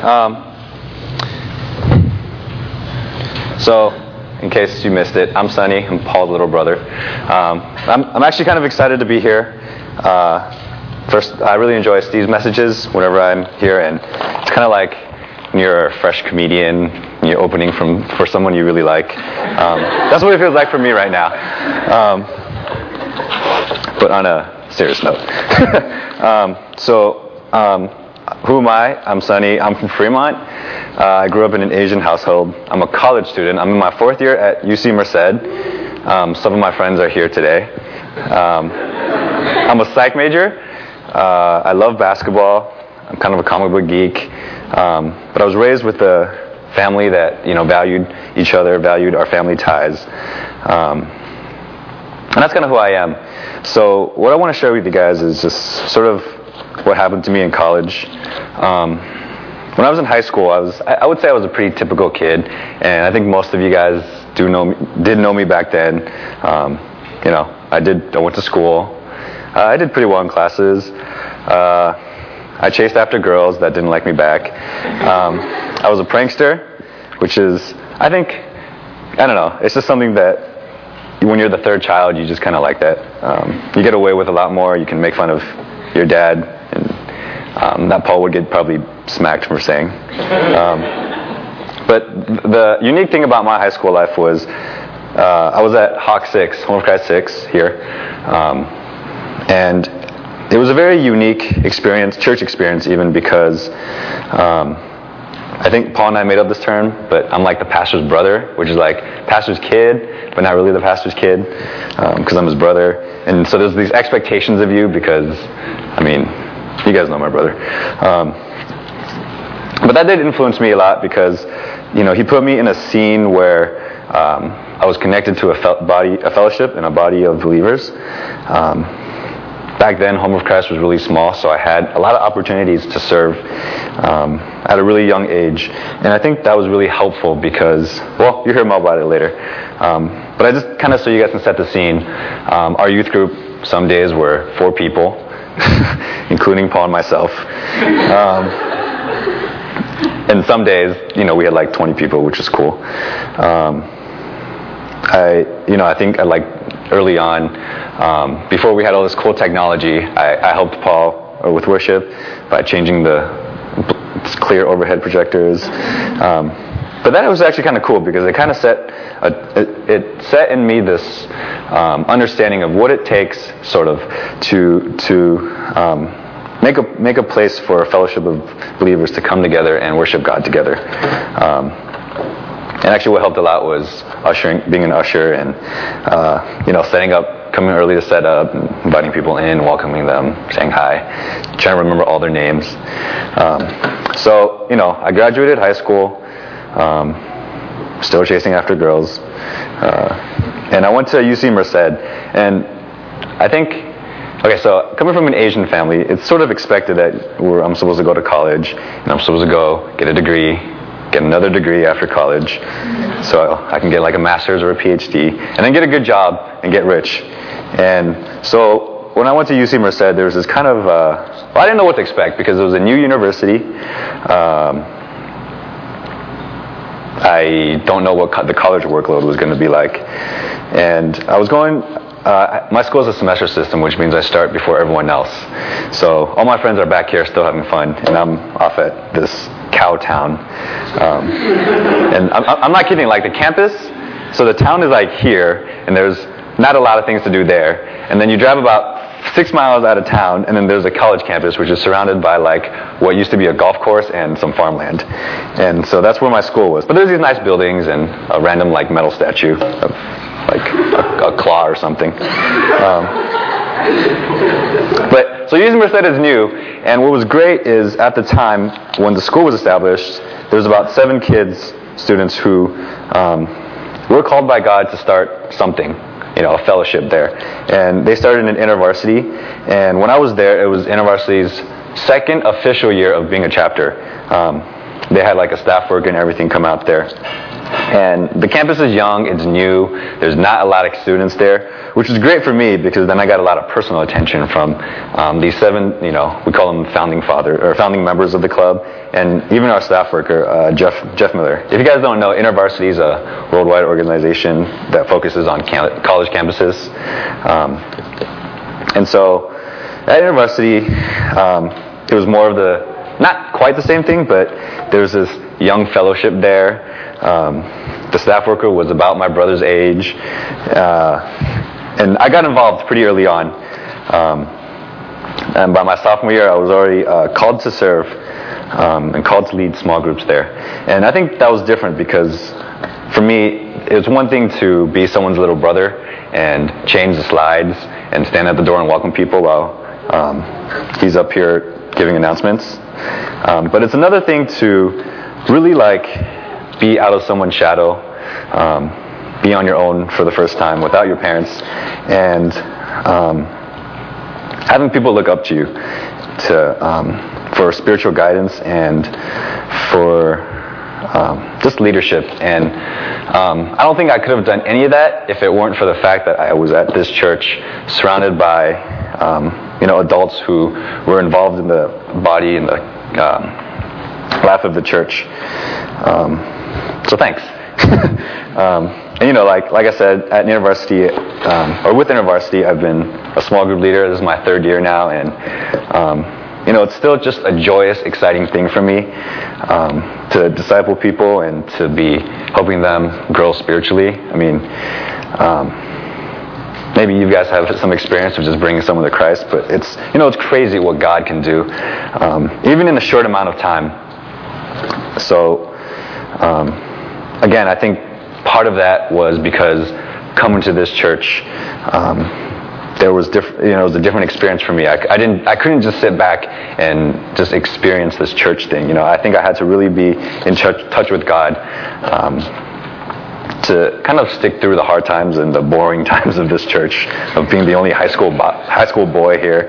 So, in case you missed it, I'm Sonny. I'm Paul's little brother. I'm actually kind of excited to be here. First, I really enjoy Steve's messages whenever I'm here, and it's kind of like when you're a fresh comedian, and you're opening for someone you really like. That's what it feels like for me right now. But on a serious note. Who am I? I'm Sonny. I'm from Fremont. I grew up in an Asian household. I'm a college student. I'm in my 4th year at UC Merced. Some of my friends are here today. I'm a psych major. I love basketball. I'm kind of a comic book geek. But I was raised with a family that, valued each other, valued our family ties. And that's kind of who I am. So what I want to share with you guys is just sort of what happened to me in college. When I was in high school, I would say I was a pretty typical kid, and I think most of you guys did know me back then. I went to school. I did pretty well in classes. I chased after girls that didn't like me back. I was a prankster, which is, I don't know, it's just something that when you're the 3rd child, you just kind of like that. You get away with a lot more. You can make fun of your dad, and that Paul would get probably smacked for saying. But the unique thing about my high school life was I was at Hawk 6, Home of Christ 6 here, and it was a very unique experience, church experience even, because I think Paul and I made up this term, but I'm like the pastor's brother, which is like pastor's kid, but not really the pastor's kid, because I'm his brother. And so there's these expectations of you because, you guys know my brother. But that did influence me a lot because, he put me in a scene where I was connected to a fellowship and a body of believers. Back then, Home of Christ was really small, so I had a lot of opportunities to serve at a really young age. And I think that was really helpful because, well, you'll hear more about it later. But I just kind of so you guys can set the scene. Our youth group some days were 4 people, including Paul and myself. And some days, we had like 20 people, which is cool. I think early on, before we had all this cool technology, I helped Paul with worship by changing the clear overhead projectors. But then it was actually kind of cool because it kind of set in me this understanding of what it takes sort of to make a place for a fellowship of believers to come together and worship God together. And actually what helped a lot was being an usher and, setting up, coming early to set up, and inviting people in, welcoming them, saying hi, trying to remember all their names. I graduated high school, still chasing after girls, and I went to UC Merced, and I think, so coming from an Asian family, it's sort of expected that I'm supposed to go to college, and I'm supposed to go get a degree, get another degree after college, so I can get like a master's or a PhD, and then get a good job and get rich. And so when I went to UC Merced, there was this kind of, I didn't know what to expect because it was a new university. I don't know what the college workload was going to be like. And I was going, my school is a semester system, which means I start before everyone else. So all my friends are back here still having fun, and I'm off at this cow town. And I'm not kidding, like the campus, so the town is like here, and there's not a lot of things to do there. And then you drive about 6 miles out of town, and then there's a college campus, which is surrounded by like what used to be a golf course and some farmland. And so that's where my school was. But there's these nice buildings and a random like metal statue of like a claw or something. But so UC Merced is new, and what was great is at the time when the school was established, there was about 7 students who were called by God to start something. A fellowship there. And they started in InterVarsity, and when I was there, it was InterVarsity's 2nd official year of being a chapter. they had like a staff worker and everything come out there. And the campus is young, it's new, there's not a lot of students there, which is great for me because then I got a lot of personal attention from these 7, we call them founding members of the club, and even our staff worker, Jeff Miller. If you guys don't know, InterVarsity is a worldwide organization that focuses on college campuses. And so at InterVarsity, it was more of not quite the same thing, but there was this young fellowship there. The staff worker was about my brother's age, and I got involved pretty early on. And by my sophomore year, I was already called to serve and called to lead small groups there. And I think that was different because for me, it was one thing to be someone's little brother and change the slides and stand at the door and welcome people while he's up here giving announcements. But it's another thing to really be out of someone's shadow, be on your own for the first time without your parents, and having people look up to you for spiritual guidance and for just leadership. And I don't think I could have done any of that if it weren't for the fact that I was at this church surrounded by adults who were involved in the body and the life of the church. So thanks. And like I said, at InterVarsity, or with InterVarsity, I've been a small group leader. This is my 3rd year now, and it's still just a joyous, exciting thing for me to disciple people and to be helping them grow spiritually. I mean, maybe you guys have some experience of just bringing someone to Christ, but it's crazy what God can do, even in a short amount of time. So, again, I think part of that was because coming to this church, there was it was a different experience for me. I couldn't just sit back and just experience this church thing. I think I had to really be in touch with God to kind of stick through the hard times and the boring times of this church, of being the only high school boy here.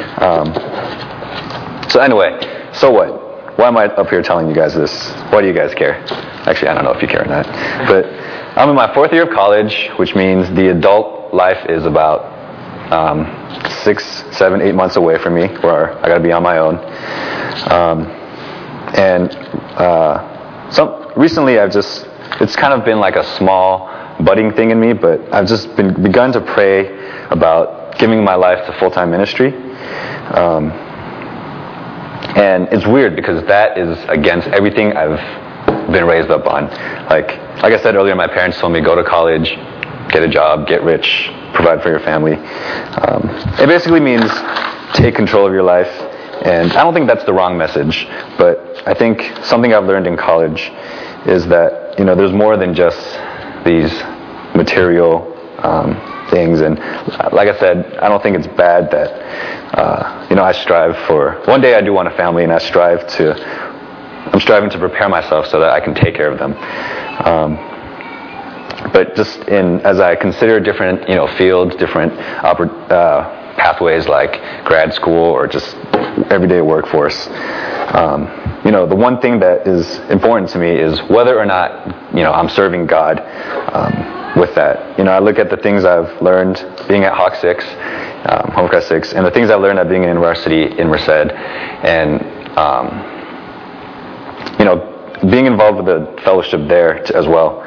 So anyway, so what? Why am I up here telling you guys this? Why do you guys care? Actually, I don't know if you care or not. But I'm in my 4th year of college, which means the adult life is about 6, 7, 8 months away from me, where I got to be on my own. Recently it's kind of been like a small budding thing in me, but I've just begun to pray about giving my life to full-time ministry. And it's weird because that is against everything I've been raised up on. Like I said earlier, my parents told me, go to college, get a job, get rich, provide for your family. It basically means take control of your life. And I don't think that's the wrong message, but I think something I've learned in college is that, there's more than just these material things. And like I said, I don't think it's bad that, I strive for, one day I do want a family, and I'm striving to prepare myself so that I can take care of them. But just as I consider different, fields, different pathways like grad school or just everyday workforce, the one thing that is important to me is whether or not, I'm serving God with that. I look at the things I've learned being at Hawk 6, Homecrest 6, and the things I've learned at being in InterVarsity in Merced, and being involved with the fellowship there as well.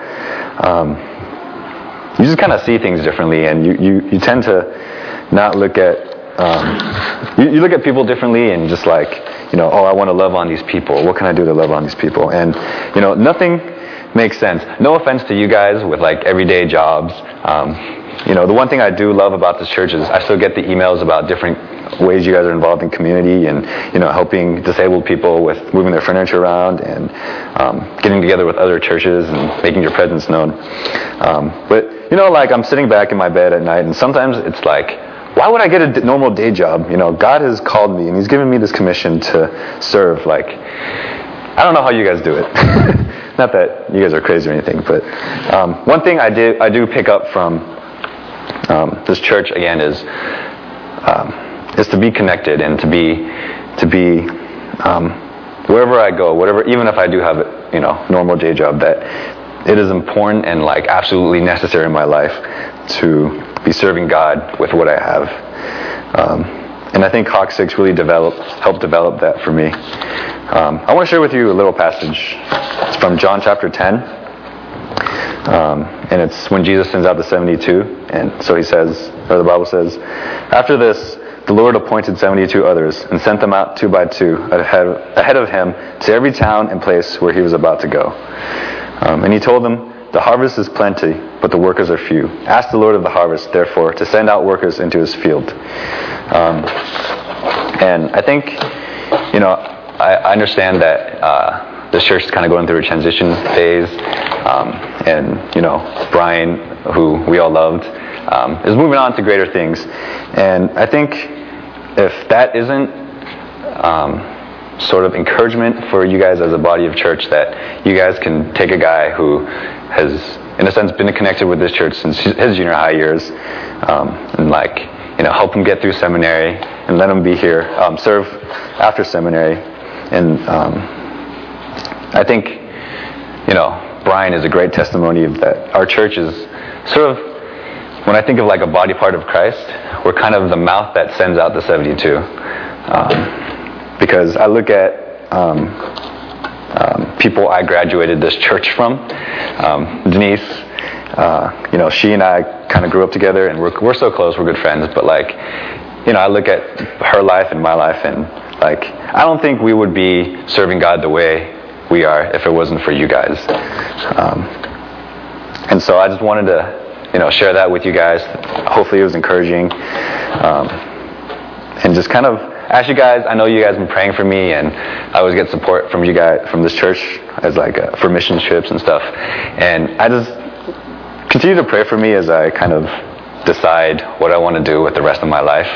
You just kind of see things differently, and you tend to not look at you look at people differently, and just I want to love on these people. What can I do to love on these people? And nothing makes sense. No offense to you guys with everyday jobs. The one thing I do love about this church is I still get the emails about different ways you guys are involved in community and, helping disabled people with moving their furniture around and getting together with other churches and making your presence known. But, I'm sitting back in my bed at night, and sometimes it's why would I get a normal day job? God has called me, and He's given me this commission to serve. I don't know how you guys do it. Not that you guys are crazy or anything, but one thing I do pick up from this church again is to be connected and to be wherever I go, even if I do have a normal day job, that it is important and like absolutely necessary in my life to be serving God with what I have. And I think Hawk 6 really helped develop that for me. I want to share with you a little passage. It's from John chapter 10. And it's when Jesus sends out the 72. And so he says, or the Bible says, after this, the Lord appointed 72 others and sent them out 2 by 2 ahead of him to every town and place where he was about to go. And he told them, the harvest is plenty, but the workers are few. Ask the Lord of the harvest, therefore, to send out workers into his field. And I think, I understand that the church is kind of going through a transition phase. And Brian, who we all loved, is moving on to greater things. And I think if that isn't sort of encouragement for you guys as a body of church, that you guys can take a guy who has, in a sense, been connected with this church since his junior high years, and help him get through seminary and let him be here, serve after seminary. And I think, Brian is a great testimony of that. Our church is sort of, when I think of like a body part of Christ, we're kind of the mouth that sends out the 72. Because I look at people I graduated this church from. Denise, she and I kind of grew up together, and we're so close, we're good friends. But I look at her life and my life, and I don't think we would be serving God the way we are if it wasn't for you guys. And so I just wanted to, share that with you guys. Hopefully it was encouraging. And just kind of ask you guys, I know you guys have been praying for me, and I always get support from you guys, from this church, as for mission trips and stuff. And I just continue to pray for me as I kind of decide what I want to do with the rest of my life.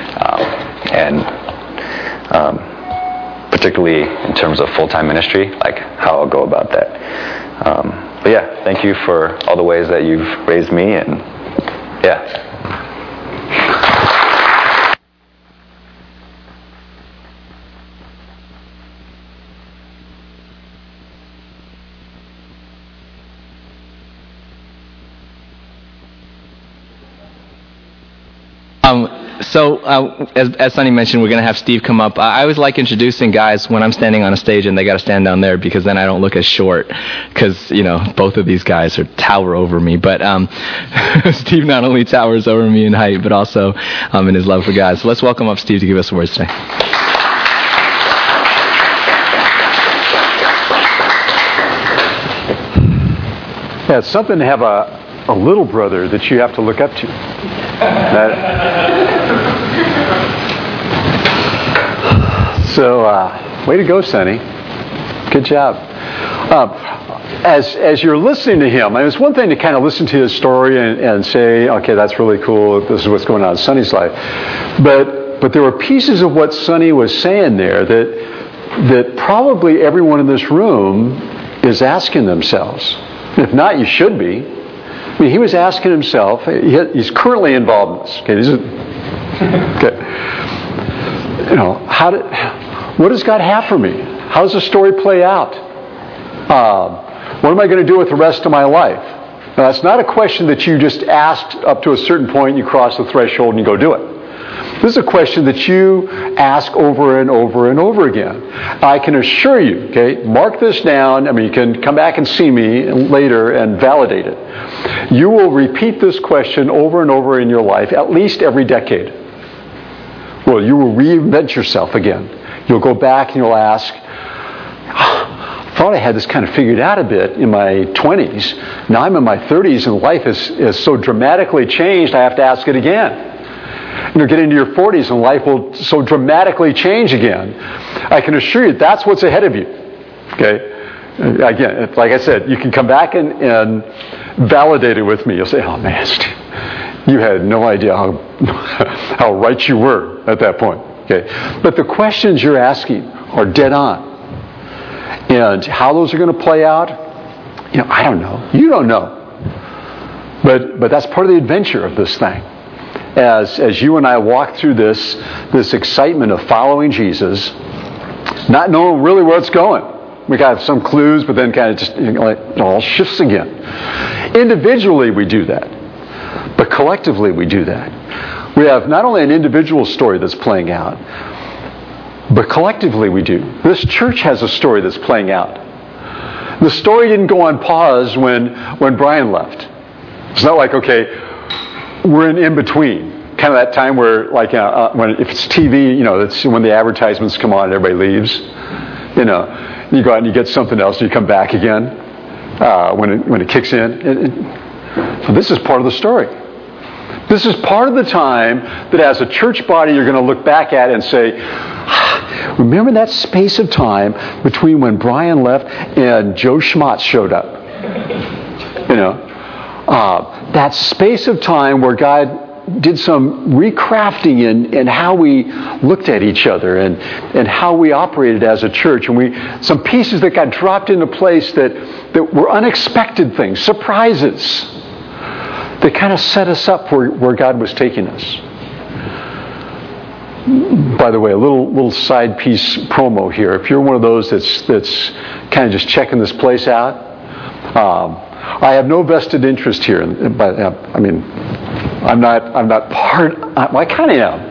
Particularly in terms of full-time ministry, how I'll go about that. But yeah, thank you for all the ways that you've raised me, and yeah. As Sonny mentioned, we're going to have Steve come up. I always like introducing guys when I'm standing on a stage and they got to stand down there, because then I don't look as short, because, both of these guys tower over me. But Steve not only towers over me in height, but also in his love for God. So let's welcome up Steve to give us some words today. Yeah, it's something to have a little brother that you have to look up to. So, way to go, Sonny. Good job. As you're listening to him, it's one thing to kind of listen to his story and say, okay, that's really cool. This is what's going on in Sonny's life. But there were pieces of what Sonny was saying there that probably everyone in this room is asking themselves. If not, you should be. He was asking himself, he's currently involved in this. Okay. What does God have for me? How does the story play out? What am I going to do with the rest of my life? Now, that's not a question that you just asked up to a certain point, you cross the threshold and you go do it. This is a question that you ask over and over and over again. I can assure you, mark this down. You can come back and see me later and validate it. You will repeat this question over and over in your life, at least every decade. Well, you will reinvent yourself again. You'll go back and you'll ask, I thought I had this kind of figured out a bit in my 20s. Now I'm in my 30s and life is so dramatically changed, I have to ask it again. Get into your 40s and life will so dramatically change again. I can assure you that's what's ahead of you. Okay? Again, like I said, you can come back and validate it with me. You'll say, oh man, Steve, you had no idea how right you were at that point. Okay? But the questions you're asking are dead on. And how those are going to play out, I don't know. You don't know. But that's part of the adventure of this thing. As you and I walk through this excitement of following Jesus, not knowing really where it's going. We got some clues, but then kind of just it all shifts again. Individually, we do that. But collectively, we do that. We have not only an individual story that's playing out, but collectively we do. This church has a story that's playing out. The story didn't go on pause when Brian left. It's not like, okay, we're in between. Kind of that time where, like, when if it's TV, it's when the advertisements come on and everybody leaves. You go out and you get something else and you come back again when it kicks in. So this is part of the story. This is part of the time that as a church body you're going to look back at and say, remember that space of time between when Brian left and Joe Schmatz showed up? That space of time where God did some recrafting in how we looked at each other and how we operated as a church. And some pieces that got dropped into place that were unexpected things, surprises, that kind of set us up for where God was taking us. By the way, a little side piece promo here. If you're one of those that's kind of just checking this place out, I have no vested interest here. But I mean, I'm not part. Well, I kind of am.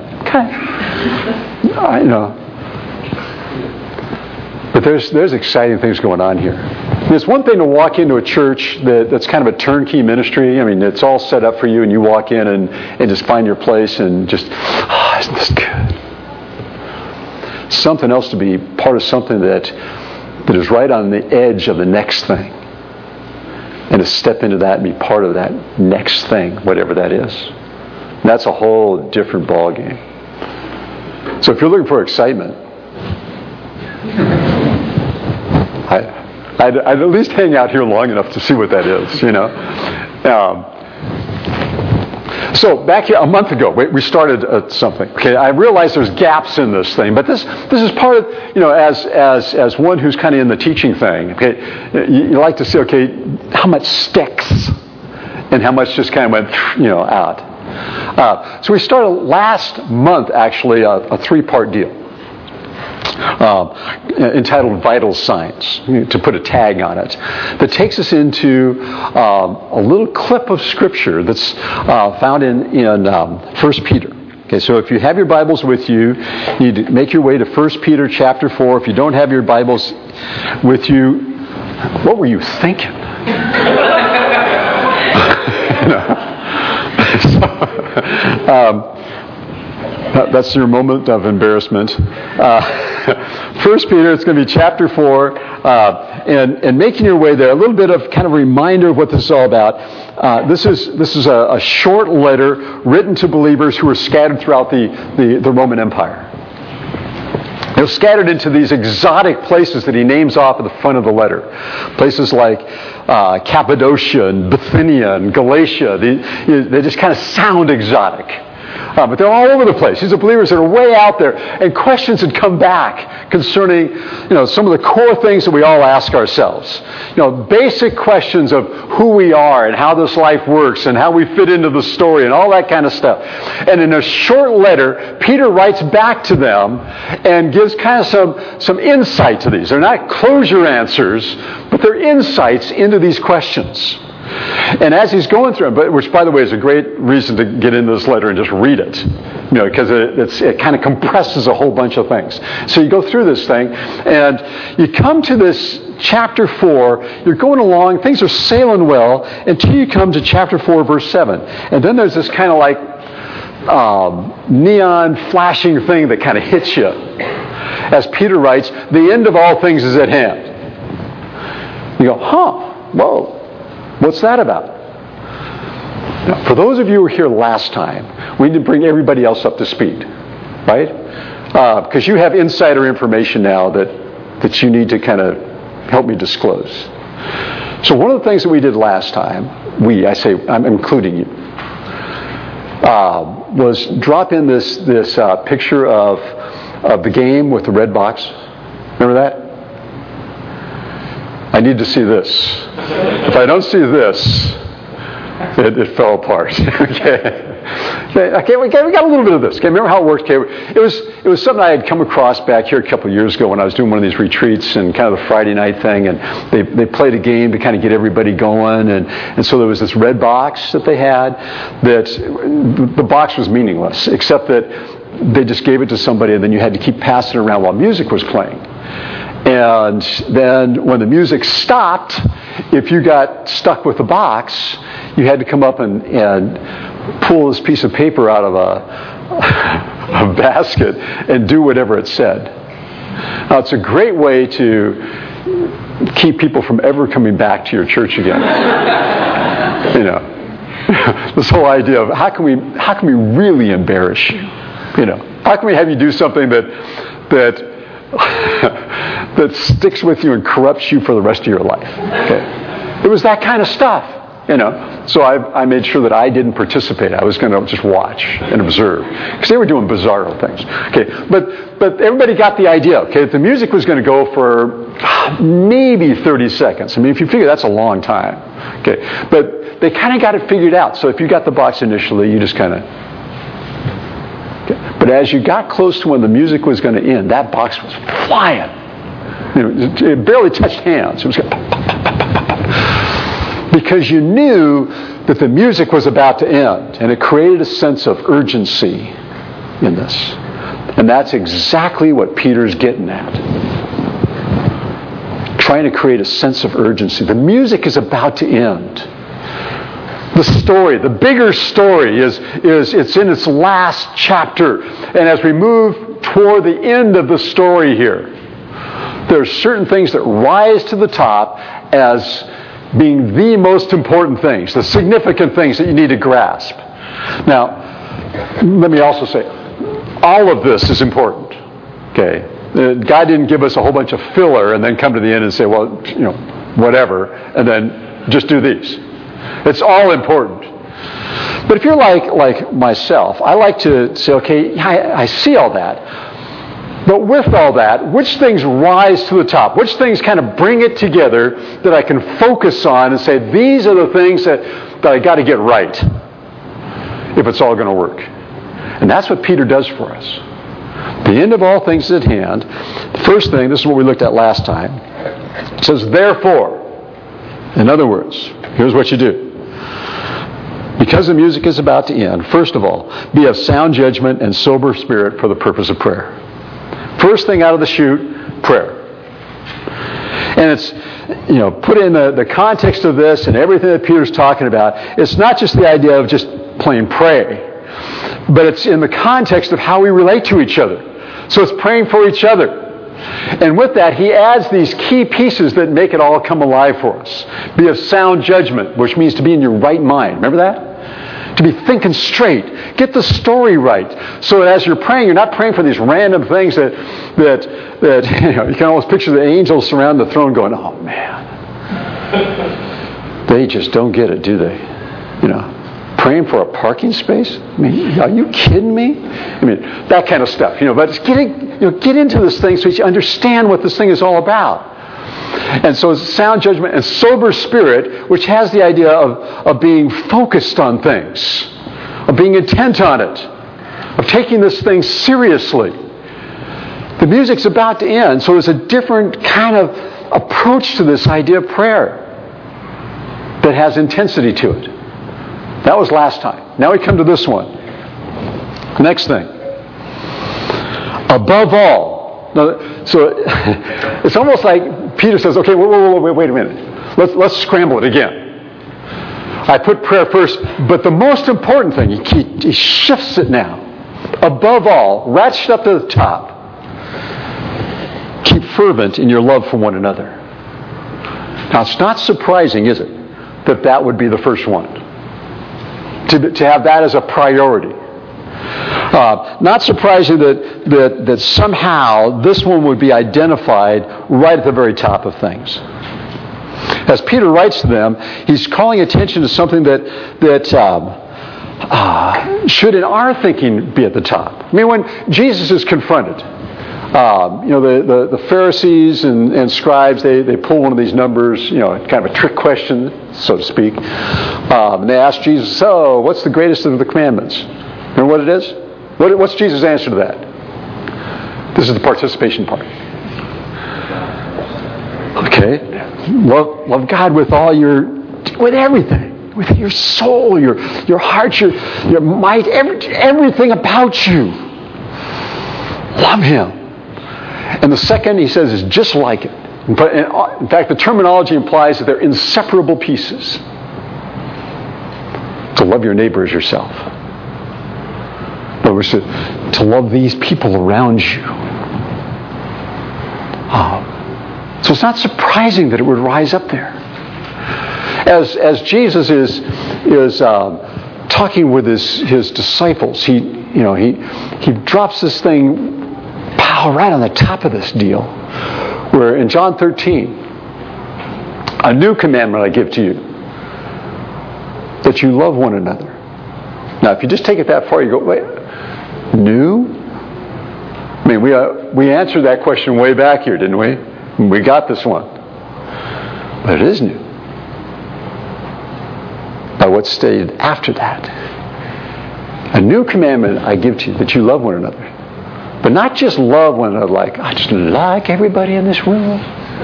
But there's exciting things going on here. It's one thing to walk into a church that's kind of a turnkey ministry. I mean, it's all set up for you, and you walk in and just find your place and just, isn't this good? Something else to be part of something that is right on the edge of the next thing. And to step into that and be part of that next thing, whatever that is. And that's a whole different ballgame. So if you're looking for excitement, I'd at least hang out here long enough to see what that is, So back here, a month ago, we started something. Okay, I realize there's gaps in this thing, but this is part of, as one who's kind of in the teaching thing. Okay, you like to see, okay, how much sticks and how much just kind of went, out. So we started last month, actually, a 3-part deal. Entitled Vital Signs, to put a tag on it, that takes us into a little clip of Scripture that's found in 1 Peter. Okay, so if you have your Bibles with you, you need to make your way to 1 Peter chapter 4. If you don't have your Bibles with you, what were you thinking? That's your moment of embarrassment. 1 Peter, it's going to be chapter 4, and making your way there, a little bit of kind of reminder of what this is all about. This is a short letter written to believers who were scattered throughout the Roman Empire. They're scattered into these exotic places that he names off at the front of the letter. Places like Cappadocia and Bithynia and Galatia. They just kind of sound exotic. But they're all over the place. These are believers that are way out there. And questions had come back concerning, some of the core things that we all ask ourselves. Basic questions of who we are and how this life works and how we fit into the story and all that kind of stuff. And in a short letter, Peter writes back to them and gives kind of some insight to these. They're not closure answers, but they're insights into these questions. And as he's going through it, which, by the way, is a great reason to get into this letter and just read it, because it kind of compresses a whole bunch of things. So you go through this thing, and you come to this chapter 4. You're going along, things are sailing well, until you come to chapter 4, verse 7. And then there's this kind of like neon flashing thing that kind of hits you. As Peter writes, the end of all things is at hand. You go, whoa. What's that about? Now, for those of you who were here last time, we need to bring everybody else up to speed, right? Because you have insider information now that you need to kind of help me disclose. So one of the things that we did last time, I'm including you, was drop in this picture of the game with the red box. Remember that? I need to see this. If I don't see this, it fell apart. Okay. Okay, we got a little bit of this. Okay, remember how it worked? Okay, it was something I had come across back here a couple of years ago when I was doing one of these retreats and kind of the Friday night thing, and they played a game to kind of get everybody going, and so there was this red box that they had that the box was meaningless, except that they just gave it to somebody, and then you had to keep passing it around while music was playing. And then when the music stopped, if you got stuck with the box, you had to come up and pull this piece of paper out of a basket and do whatever it said. Now, it's a great way to keep people from ever coming back to your church again. You know, this whole idea of how can we really embarrass you? You know, how can we have you do something that sticks with you and corrupts you for the rest of your life? Okay, it was that kind of stuff, you know. So I made sure that I didn't participate. I was going to just watch and observe because they were doing bizarro things. Okay, but everybody got the idea. Okay, the music was going to go for maybe 30 seconds. I mean, if you figure that's a long time. Okay, but they kind of got it figured out. So if you got the box initially, you just kind of. But as you got close to when the music was going to end, that box was flying. You know, it barely touched hands. It was going because you knew that the music was about to end, and it created a sense of urgency in this. And that's exactly what Peter's getting at. Trying to create a sense of urgency. The music is about to end. The story, the bigger story, is it's in its last chapter. And as we move toward the end of the story here, there are certain things that rise to the top as being the most important things, the significant things that you need to grasp. Now, let me also say, all of this is important. Okay, God didn't give us a whole bunch of filler and then come to the end and say, well, you know, whatever, and then just do these. It's all important. But if you're like myself, I like to say, okay, I see all that. But with all that, which things rise to the top? Which things kind of bring it together that I can focus on and say, these are the things that I got to get right if it's all going to work. And that's what Peter does for us. The end of all things is at hand. The first thing, this is what we looked at last time. It says, therefore. In other words, here's what you do. Because the music is about to end, first of all, be of sound judgment and sober spirit for the purpose of prayer. First thing out of the chute, prayer. And it's, you know, put in the context of this and everything that Peter's talking about, it's not just the idea of just plain pray, but it's in the context of how we relate to each other. So it's praying for each other. And with that, he adds these key pieces that make it all come alive for us. Be of sound judgment, which means to be in your right mind. Remember that? To be thinking straight. Get the story right. So that as you're praying, you're not praying for these random things that you know, you can almost picture the angels surround the throne going, oh man. They just don't get it, do they? You know. Praying for a parking space? I mean, are you kidding me? I mean, that kind of stuff. You know, but get into this thing so you understand what this thing is all about. And so it's sound judgment and sober spirit, which has the idea of being focused on things, of being intent on it, of taking this thing seriously. The music's about to end, so there's a different kind of approach to this idea of prayer that has intensity to it. That was last time. Now we come to this one. Next thing. Above all. Now, so it's almost like Peter says, okay, wait a minute. Let's scramble it again. I put prayer first, but the most important thing, he shifts it now. Above all, ratchet up to the top. Keep fervent in your love for one another. Now it's not surprising, is it, that would be the first one. To have that as a priority. Not surprising that somehow this one would be identified right at the very top of things. As Peter writes to them, he's calling attention to something that should in our thinking be at the top. I mean, when Jesus is confronted The Pharisees and scribes, they pull one of these numbers, kind of a trick question, so to speak. And they ask Jesus, so what's the greatest of the commandments? Remember what it is? What's Jesus' answer to that? This is the participation part. Okay. Love God with everything. With your soul, your heart, your might, everything about you. Love Him. And the second, he says, is just like it. But in fact, the terminology implies that they're inseparable pieces. To love your neighbor as yourself. In other words, to love these people around you. So it's not surprising that it would rise up there. As Jesus is talking with his disciples, he drops this thing right on the top of this deal, where in John 13, a new commandment I give to you, that you love one another. Now, if you just take it that far, you go, wait, new? I mean, we answered that question way back here, didn't we? We got this one. But it is new. By what's stated after that. A new commandment I give to you, that you love one another. But not just love one another like, I just like everybody in this room.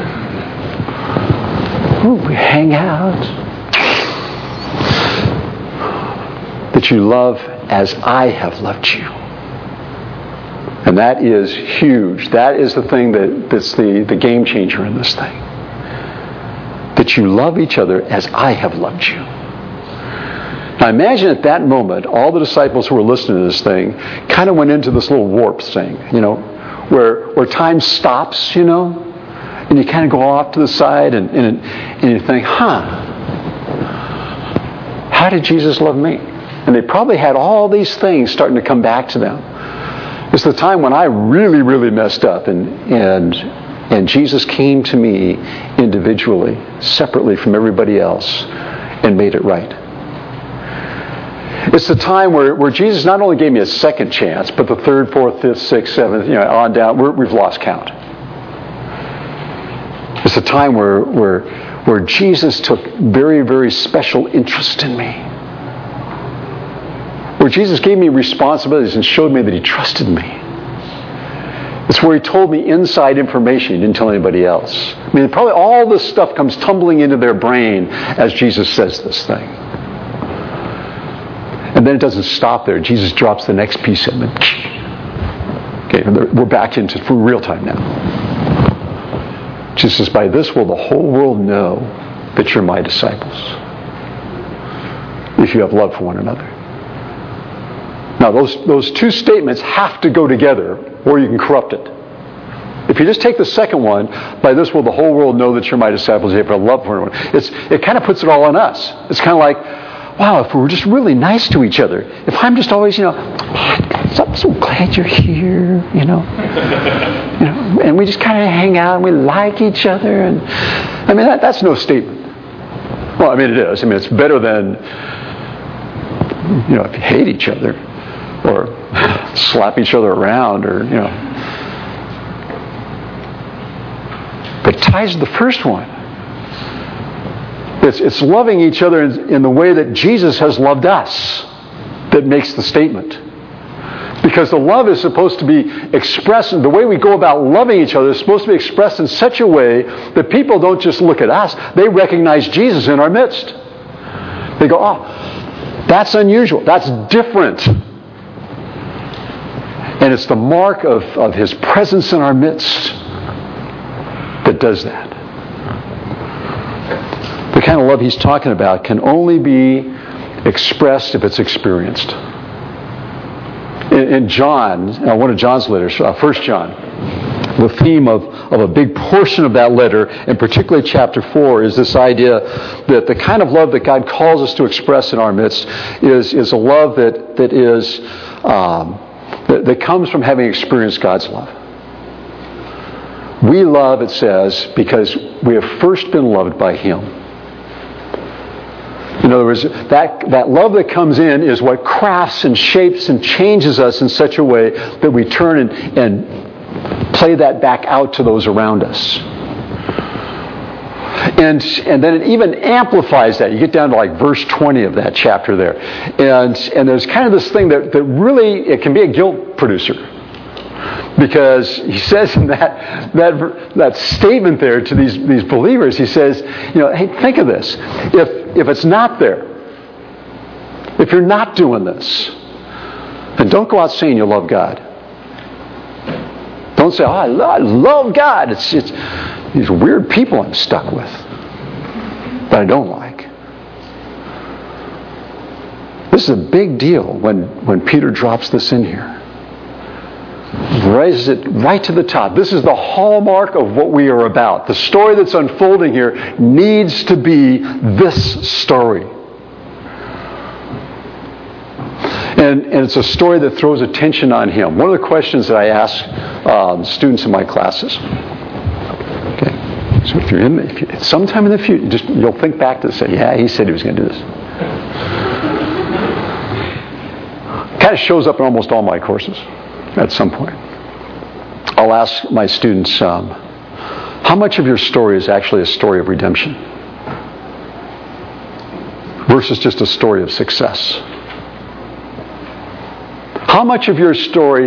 Ooh, we hang out. That you love as I have loved you. And that is huge. That is the thing that's the game changer in this thing. That you love each other as I have loved you. Now imagine at that moment, all the disciples who were listening to this thing kind of went into this little warp thing, where time stops, and you kind of go off to the side and you think, how did Jesus love me? And they probably had all these things starting to come back to them. It's the time when I really, really messed up and Jesus came to me individually, separately from everybody else, and made it right. It's the time where Jesus not only gave me a second chance, but the third, fourth, fifth, sixth, seventh, on down. We've lost count. It's the time where Jesus took very, very special interest in me. Where Jesus gave me responsibilities and showed me that He trusted me. It's where He told me inside information He didn't tell anybody else. I mean, probably all this stuff comes tumbling into their brain as Jesus says this thing. And then it doesn't stop there. Jesus drops the next piece in. Okay, we're back into real time now. Jesus says, by this will the whole world know that you're my disciples. If you have love for one another. Now, those two statements have to go together, or you can corrupt it. If you just take the second one, by this will the whole world know that you're my disciples, if you have love for one another. It kind of puts it all on us. It's kind of like, wow, if we're just really nice to each other, if I'm just always, I'm so glad you're here, and we just kind of hang out and we like each other, and I mean that's no statement. Well, I mean it is. I mean it's better than if you hate each other or slap each other around or But it ties to the first one. It's loving each other in the way that Jesus has loved us that makes the statement. Because the love is supposed to be expressed, the way we go about loving each other is supposed to be expressed in such a way that people don't just look at us, they recognize Jesus in our midst. They go, oh, that's unusual, that's different. And it's the mark of His presence in our midst that does that. The kind of love He's talking about can only be expressed if it's experienced. In John, one of John's letters, 1 John, the theme of a big portion of that letter, and particularly chapter 4, is this idea that the kind of love that God calls us to express in our midst is a love that comes from having experienced God's love. We love, it says, because we have first been loved by Him. In other words, that love that comes in is what crafts and shapes and changes us in such a way that we turn and play that back out to those around us. And then it even amplifies that. You get down to like verse 20 of that chapter there. And there's kind of this thing that really, it can be a guilt producer. Because he says in that statement there to these believers, he says, hey, think of this. If it's not there, if you're not doing this, then don't go out saying you love God. Don't say, I love God. It's these weird people I'm stuck with that I don't like. This is a big deal when Peter drops this in here. Raises it right to the top. This is the hallmark of what we are about. The story that's unfolding here needs to be this story. And it's a story that throws attention on him. One of the questions that I ask students in my classes. Okay, so if you're sometime in the future, you'll think back to this and say, yeah, he said he was going to do this. Kind of shows up in almost all my courses at some point. I'll ask my students, how much of your story is actually a story of redemption versus just a story of success? How much of your story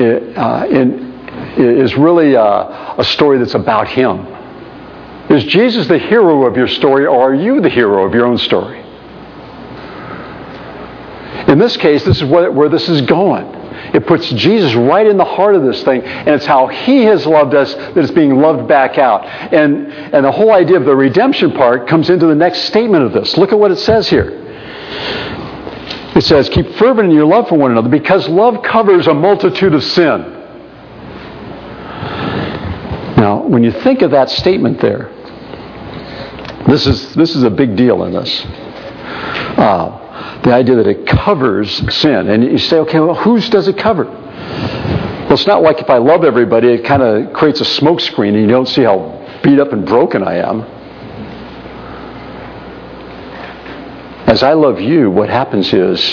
is really a story that's about Him? Is Jesus the hero of your story, or are you the hero of your own story? In this case, this is where this is going. It puts Jesus right in the heart of this thing, and it's how He has loved us that is being loved back out. And the whole idea of the redemption part comes into the next statement of this. Look at what it says here. It says, keep fervent in your love for one another, because love covers a multitude of sin. Now, when you think of that statement there, this is a big deal in this. The idea that it covers sin. And you say, okay, well, whose does it cover? Well, it's not like if I love everybody, it kind of creates a smoke screen and you don't see how beat up and broken I am. As I love you, what happens is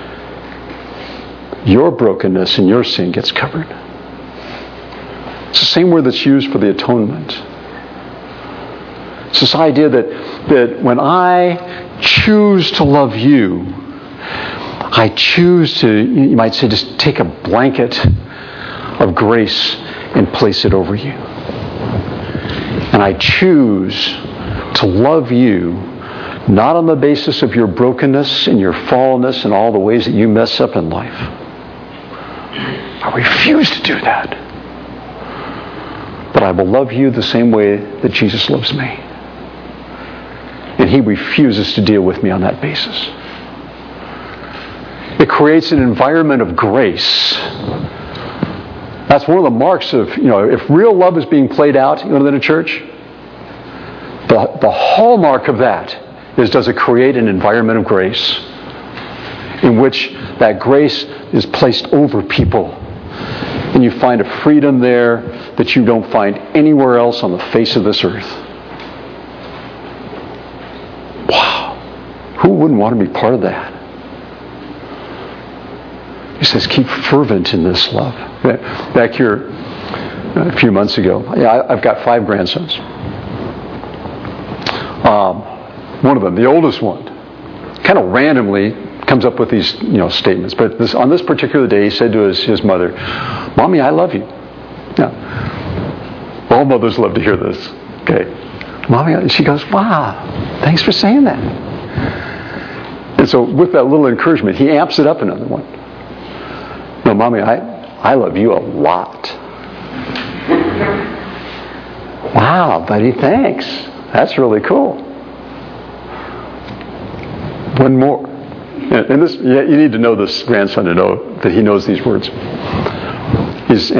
your brokenness and your sin gets covered. It's the same word that's used for the atonement. It's this idea that when I choose to love you, I choose to, you might say, just take a blanket of grace and place it over you. And I choose to love you not on the basis of your brokenness and your fallenness and all the ways that you mess up in life. I refuse to do that. But I will love you the same way that Jesus loves me. And He refuses to deal with me on that basis. It creates an environment of grace. That's one of the marks of, if real love is being played out in a church, the hallmark of that is, does it create an environment of grace in which that grace is placed over people, and you find a freedom there that you don't find anywhere else on the face of this earth. Wow. Who wouldn't want to be part of that? He says, keep fervent in this love. Back here a few months ago, I've got 5 grandsons. One of them, the oldest one, kind of randomly comes up with these statements. But on this particular day, he said to his mother, Mommy, I love you. Now, all mothers love to hear this. Okay. Mommy, and she goes, wow, thanks for saying that. And so with that little encouragement, he amps it up another one. No, Mommy, I love you a lot. Wow, buddy, thanks. That's really cool. One more. And this, you need to know this grandson to know that he knows these words. He's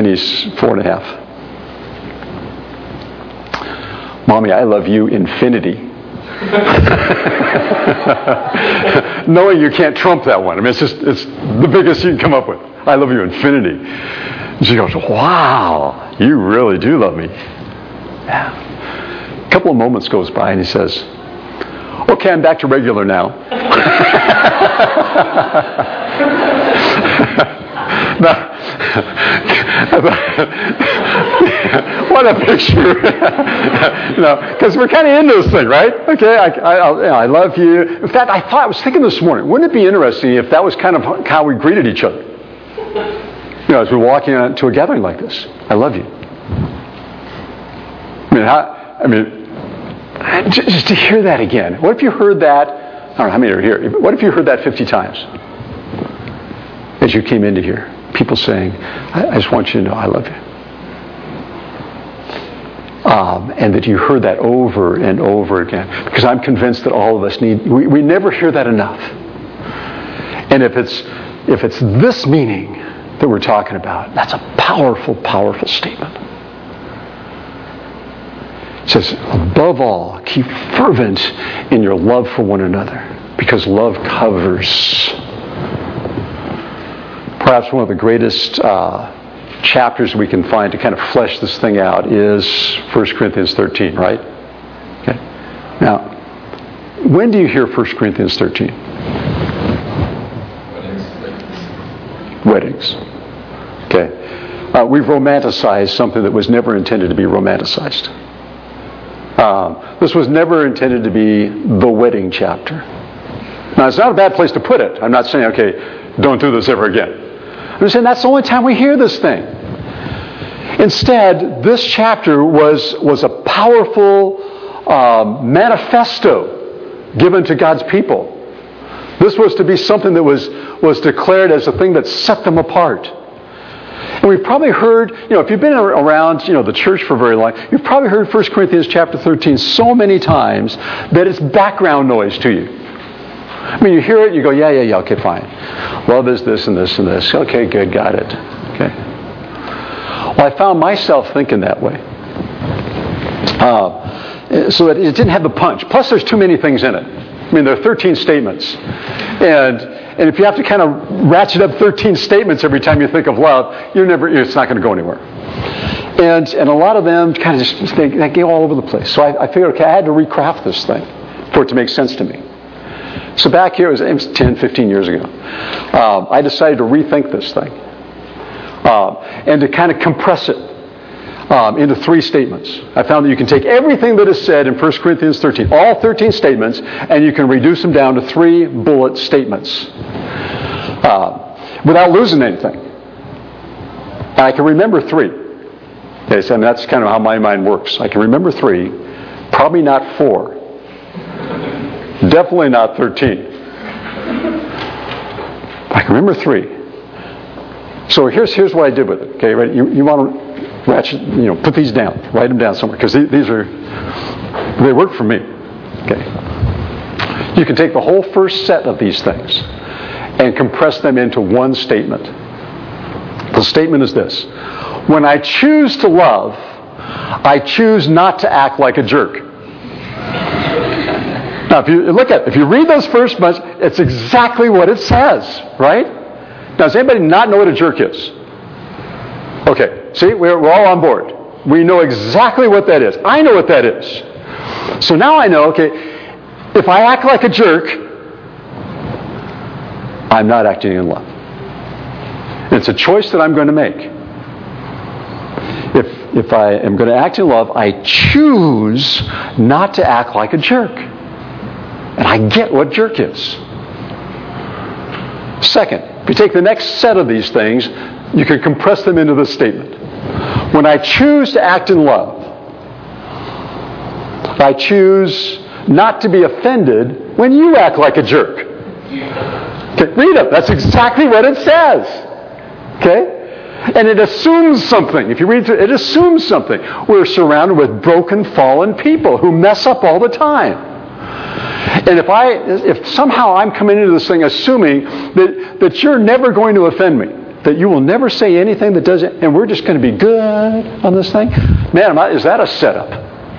4.5. Mommy, I love you infinity. Knowing you can't trump that one. I mean, it's the biggest you can come up with. I love you infinity. And she goes, wow, you really do love me. Yeah. A couple of moments goes by and he says, okay, I'm back to regular now. What a picture. Because we're kind of in this thing, right? Okay, I love you. In fact, I was thinking this morning, wouldn't it be interesting if that was kind of how we greeted each other? As we're walking to a gathering like this. I love you. Just to hear that again. What if you heard that, I don't know how many are here, what if you heard that 50 times as you came into here? People saying, I just want you to know I love you. And that you heard that over and over again. Because I'm convinced that all of us we never hear that enough. And if it's this meaning that we're talking about, that's a powerful, powerful statement. It says, above all, keep fervent in your love for one another, because love covers. Perhaps one of the greatest chapters we can find to kind of flesh this thing out is 1 Corinthians 13, right? Okay. Now, when do you hear 1 Corinthians 13? Weddings. Okay. We've romanticized something that was never intended to be romanticized. This was never intended to be the wedding chapter. Now, it's not a bad place to put it. I'm not saying, okay, don't do this ever again. I'm saying that's the only time we hear this thing. Instead, this chapter was a powerful manifesto given to God's people. This was to be something that was declared as a thing that set them apart. And we've probably heard, if you've been around, the church for very long, you've probably heard 1 Corinthians chapter 13 so many times that it's background noise to you. You hear it, you go, yeah, okay, fine. Love is this and this and this. Okay, good, got it. Okay. Well, I found myself thinking that way. So that it didn't have the punch. Plus, there's too many things in it. There are 13 statements. And if you have to kind of ratchet up 13 statements every time you think of love, it's not going to go anywhere. And a lot of them kind of just, they go all over the place. So I figured, okay, I had to recraft this thing for it to make sense to me. So back here, it was 10, 15 years ago, I decided to rethink this thing and to kind of compress it into 3 statements. I found that you can take everything that is said in 1 Corinthians 13, all 13 statements, and you can reduce them down to 3 bullet statements without losing anything. And I can remember 3. Okay, so that's kind of how my mind works. I can remember 3, probably not 4. Definitely not 13. I can remember 3. So here's what I did with it. Okay, right? You want to ratchet, put these down, write them down somewhere, because they work for me. Okay. You can take the whole first set of these things and compress them into one statement. The statement is this: when I choose to love, I choose not to act like a jerk. Now, if you read those first bunch, it's exactly what it says, right? Now, does anybody not know what a jerk is? Okay, see, we're all on board. We know exactly what that is. I know what that is. So now I know, okay, if I act like a jerk, I'm not acting in love. It's a choice that I'm going to make. If I am going to act in love, I choose not to act like a jerk. And I get what jerk is. Second, if you take the next set of these things, you can compress them into this statement. When I choose to act in love, I choose not to be offended when you act like a jerk. Okay, read it. That's exactly what it says. Okay? And it assumes something. If you read through it, assumes something. We're surrounded with broken, fallen people who mess up all the time. And if somehow I'm coming into this thing assuming that you're never going to offend me, that you will never say anything that doesn't, and we're just going to be good on this thing, man, is that a setup?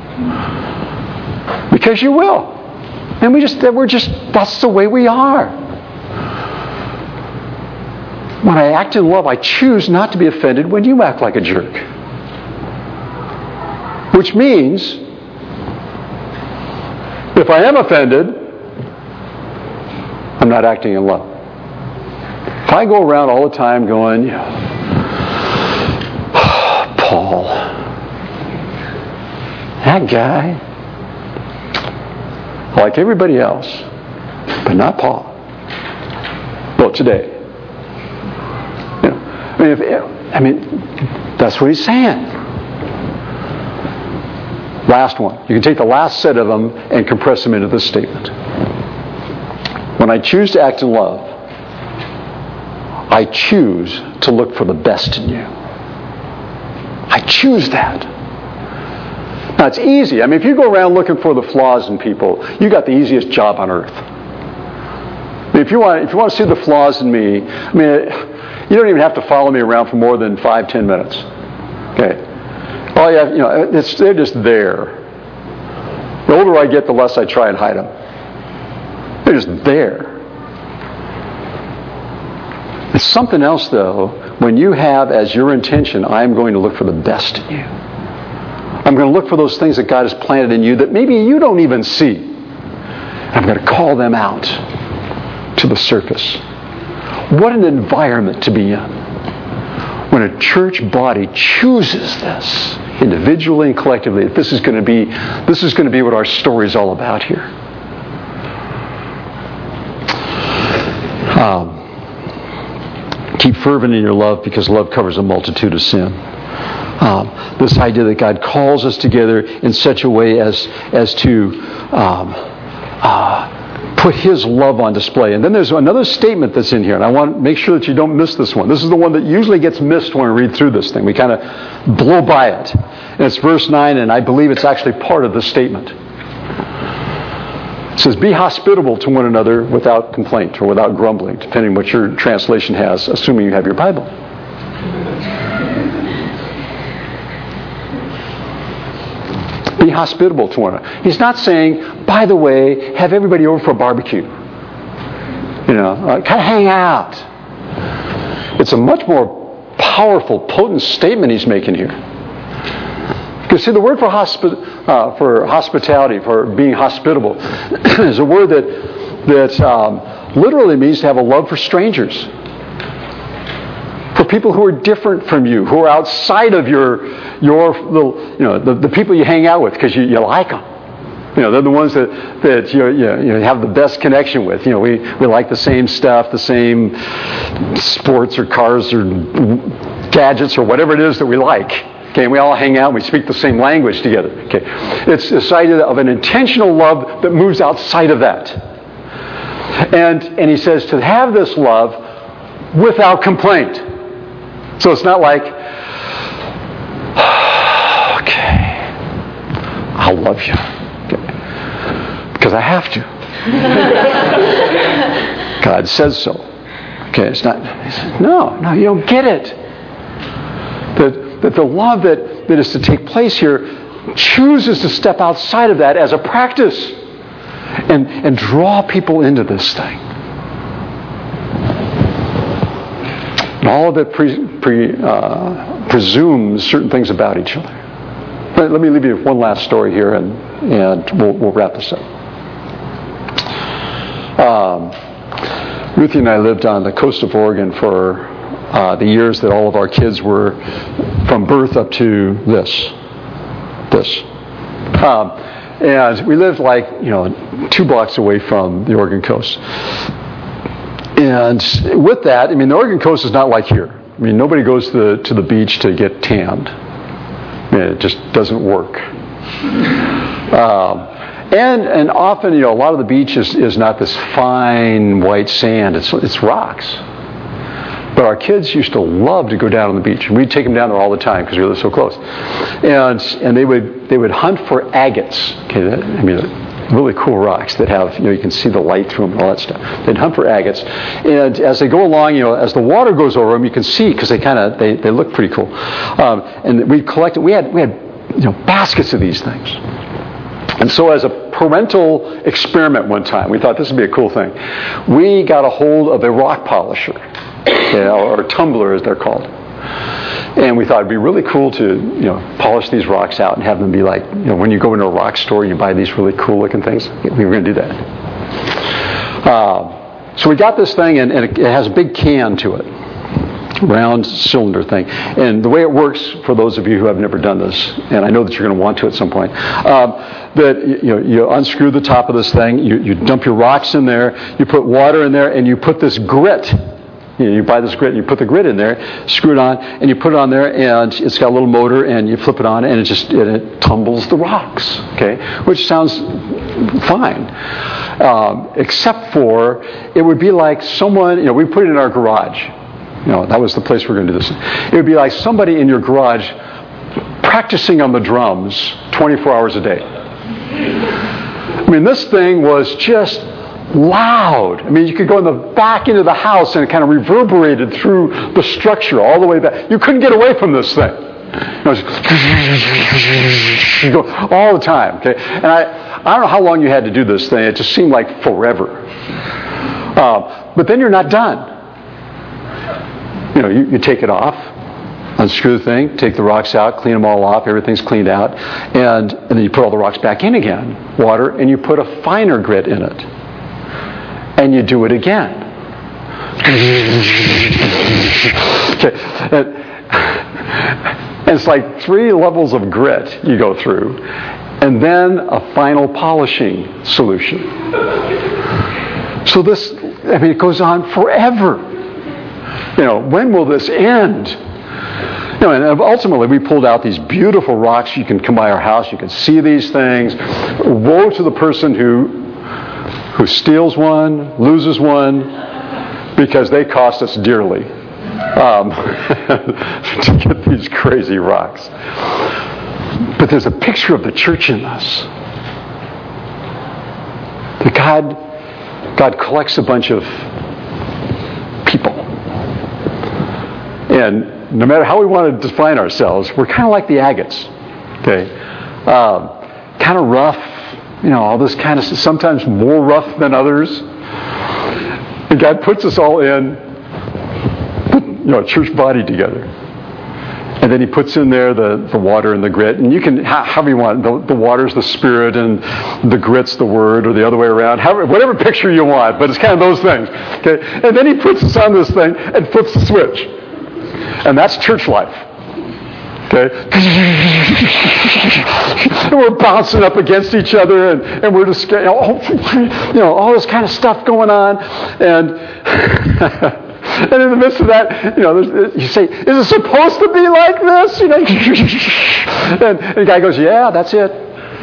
Because you will. And that's the way we are. When I act in love, I choose not to be offended when you act like a jerk. Which means, if I am offended, I'm not acting in love. If I go around all the time going, Paul, that guy, like everybody else, but not Paul. Well, today. That's what he's saying. Last one. You can take the last set of them and compress them into this statement. When I choose to act in love, I choose to look for the best in you. I choose that. Now, it's easy. If you go around looking for the flaws in people, you got the easiest job on earth. If you want to see the flaws in me, you don't even have to follow me around for more than 5-10 minutes. Okay. All you have, they're just there. The older I get, the less I try and hide them. They're just there. It's something else, though, when you have as your intention, I'm going to look for the best in you. I'm going to look for those things that God has planted in you that maybe you don't even see. I'm going to call them out to the surface. What an environment to be in when a church body chooses this individually and collectively. This is going to be what our story is all about here. Keep fervent in your love, because love covers a multitude of sin. This idea that God calls us together in such a way as to put His love on display. And then there's another statement that's in here, and I want to make sure that you don't miss this one. This is the one that usually gets missed when we read through this thing. We kind of blow by it. And it's verse 9, and I believe it's actually part of the statement. It says, be hospitable to one another without complaint or without grumbling, depending on what your translation has, assuming you have your Bible. Be hospitable to one another. He's not saying, by the way, have everybody over for a barbecue. Kind of hang out. It's a much more powerful, potent statement he's making here. Because see, the word for hospitality, for being hospitable, is a word that literally means to have a love for strangers. For people who are different from you, who are outside of your little, the people you hang out with because you like them. They're the ones that you have the best connection with. We like the same stuff, the same sports or cars or gadgets or whatever it is that we like. Okay, and we all hang out and we speak the same language together. Okay, it's this idea of an intentional love that moves outside of that. And he says to have this love without complaint. So it's not like, okay, I'll love you. Okay. Because I have to. God says so. Okay, it's not, no, you don't get it. That the love that is to take place here chooses to step outside of that as a practice and draw people into this thing. And all of it presumes certain things about each other. Let me leave you with one last story here, and we'll wrap this up. Ruthie and I lived on the coast of Oregon for the years that all of our kids were from birth up to this. And we lived 2 blocks away from the Oregon coast. And with that, the Oregon coast is not like here. Nobody goes to the beach to get tanned. It just doesn't work. And often, a lot of the beach is not this fine white sand. It's rocks. But our kids used to love to go down on the beach, and we'd take them down there all the time because we lived so close. And they would hunt for agates. Okay, really cool rocks that have you can see the light through them and all that stuff. They'd hunt for agates, and as they go along, as the water goes over them, you can see because they look pretty cool. And we collected. We had baskets of these things. And so as a parental experiment one time, we thought this would be a cool thing. We got a hold of a rock polisher. Or tumbler as they're called. And we thought it'd be really cool to, polish these rocks out and have them be like, when you go into a rock store, you buy these really cool looking things. We were going to do that. So we got this thing, and it has a big can to it. round cylinder thing. And the way it works, for those of you who have never done this, and I know that you're going to want to at some point, that you unscrew the top of this thing, you dump your rocks in there, you put water in there, and you put this grit. You buy this grit, and you put the grit in there, screw it on, and you put it on there, and it's got a little motor, and you flip it on, and it tumbles the rocks, okay? Which sounds fine, except for it would be like someone, we put it in our garage. That was the place we're going to do this. It would be like somebody in your garage practicing on the drums 24 hours a day. I mean, this thing was just loud. I mean, you could go in the back into the house and it kind of reverberated through the structure all the way back. You couldn't get away from this thing. You go all the time. Okay, and I don't know how long you had to do this thing. It just seemed like forever. But then you're not done. You take it off, unscrew the thing, take the rocks out, clean them all off, everything's cleaned out, and then you put all the rocks back in again, water, and you put a finer grit in it. And you do it again. Okay. And it's like 3 levels of grit you go through, and then a final polishing solution. So it goes on forever. When will this end? And ultimately we pulled out these beautiful rocks. You can come by our house, you can see these things. Woe to the person who steals one, loses one, because they cost us dearly to get these crazy rocks. But there's a picture of the church in this. That God collects a bunch of people. And no matter how we want to define ourselves, we're kind of like the agates. Okay? Kind of rough. All this kind of, sometimes more rough than others. And God puts us all in, a church body together. And then He puts in there the water and the grit. And you can, however you want, the water's the Spirit and the grit's the Word, or the other way around. Whatever picture you want, but it's kind of those things. Okay? And then He puts us on this thing and flips the switch. And that's church life. Okay? And we're bouncing up against each other, and we're just, all this kind of stuff going on. And and in the midst of that, you say, is it supposed to be like this? And the guy goes, yeah, that's it.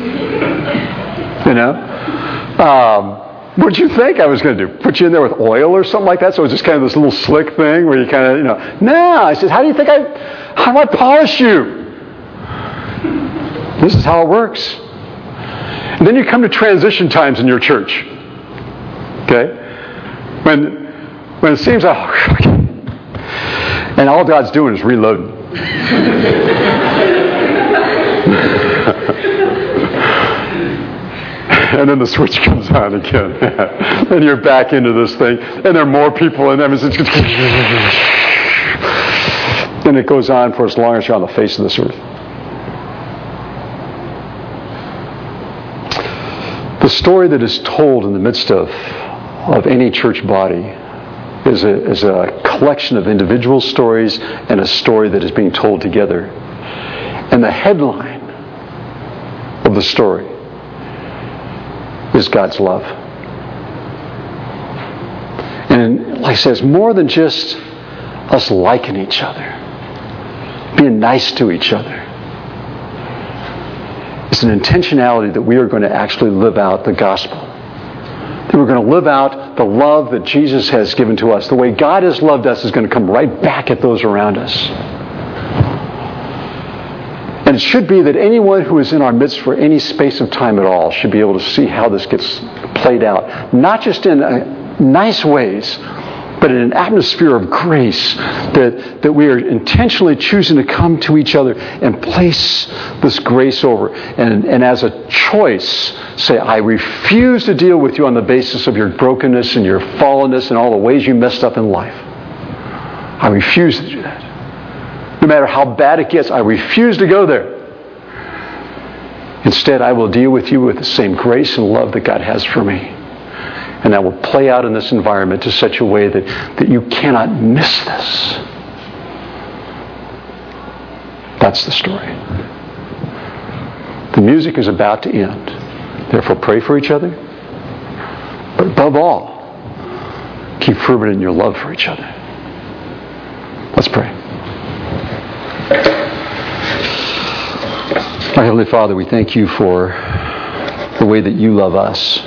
What did you think I was going to do? Put you in there with oil or something like that? So it was just kind of this little slick thing where you kind of, no. I said, how do I polish you? This is how it works. And then you come to transition times in your church. Okay? When it seems like, and all God's doing is reloading. And then the switch comes on again. And you're back into this thing. And there are more people in there. And it goes on for as long as you're on the face of this earth. The story that is told in the midst of any church body is a collection of individual stories and a story that is being told together. And the headline of the story is God's love. And like I said, it's more than just us liking each other, being nice to each other. It's an intentionality that we are going to actually live out the gospel. That we're going to live out the love that Jesus has given to us. The way God has loved us is going to come right back at those around us. And it should be that anyone who is in our midst for any space of time at all should be able to see how this gets played out. Not just in nice ways, but in an atmosphere of grace that we are intentionally choosing to come to each other and place this grace over. And as a choice, say, I refuse to deal with you on the basis of your brokenness and your fallenness and all the ways you messed up in life. I refuse to do that. No matter how bad it gets, I refuse to go there. Instead, I will deal with you with the same grace and love that God has for me. And that will play out in this environment to such a way that you cannot miss this. That's the story. The music is about to end. Therefore, pray for each other. But above all, keep fervent in your love for each other. Let's pray. Our Heavenly Father, we thank you for the way that you love us.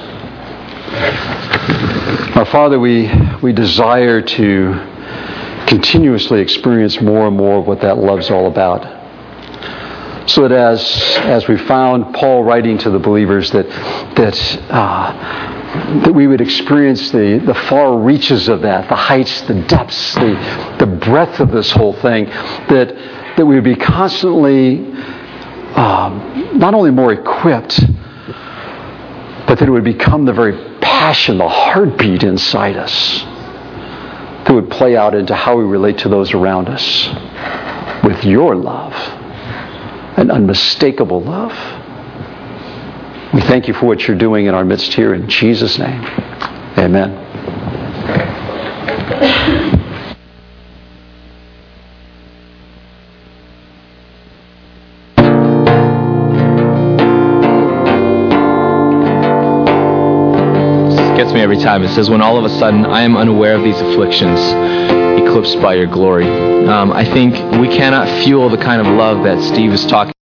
Our Father, we desire to continuously experience more and more of what that love's all about. So that as we found Paul writing to the believers that we would experience the far reaches of that, the heights, the depths, the breadth of this whole thing, that we would be constantly not only more equipped, but that it would become the very passion, the heartbeat inside us that would play out into how we relate to those around us with your love, an unmistakable love. We thank you for what you're doing in our midst here. In Jesus' name, amen. Gets me every time. It says, when all of a sudden I am unaware of these afflictions, eclipsed by your glory. I think we cannot fuel the kind of love that Steve is talking